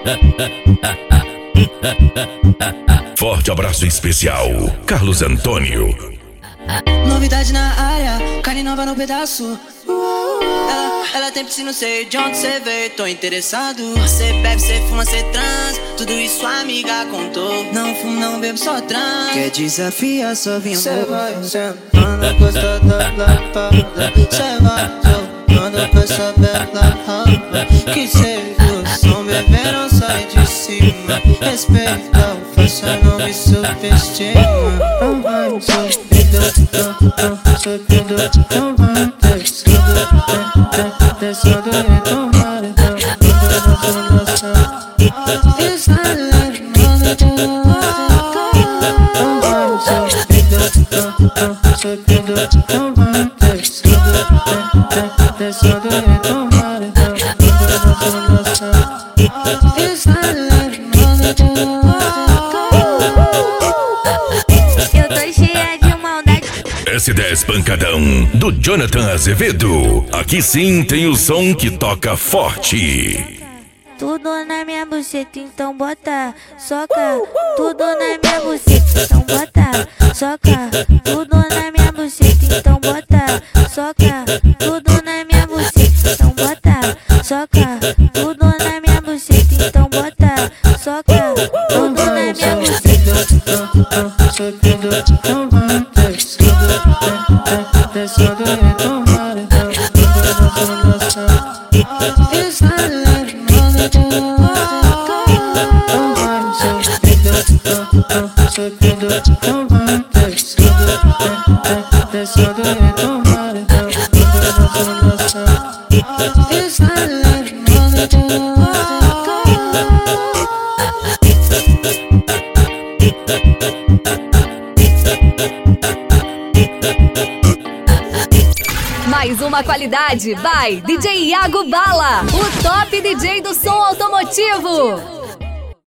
Forte abraço especial, Carlos Antônio. Novidade na área, carne nova no pedaço. Ela tem piscina, sei de onde cê veio, tô interessado. Cê bebe, cê fuma, cê trans, tudo isso sua amiga contou. Não fumo, não bebo, só trans. Quer desafiar, só vim cê vai sentando, gosta da lapada. Cê vai jogando com essa bela raba. Que cê viu, som bebê não sai de cima. Respeita o faça, não me subestima. Não vai subindo, não subindo, não vai descendo. Descendo e tomando, isso é modo de subindo, não vai descendo e tomando, isso é modo de eu tô cheia de maldade. S10 Pancadão, do Jonathan Azevedo. Aqui sim tem o som que toca forte. Tudo na minha buceta, então bota, soca. Tudo na minha buceta, então bota, soca. Tudo na minha buceta, então bota, soca. Tudo na minha buceta, então bota, soca. Tudo na minha buceta, então bota, soca. Tudo na minha buceta. Descendo e tomando, isso é modo de subindo, não vai descendo e tomando, isso é modo de Mais uma qualidade, vai DJ Iago Bala, o top DJ do som automotivo.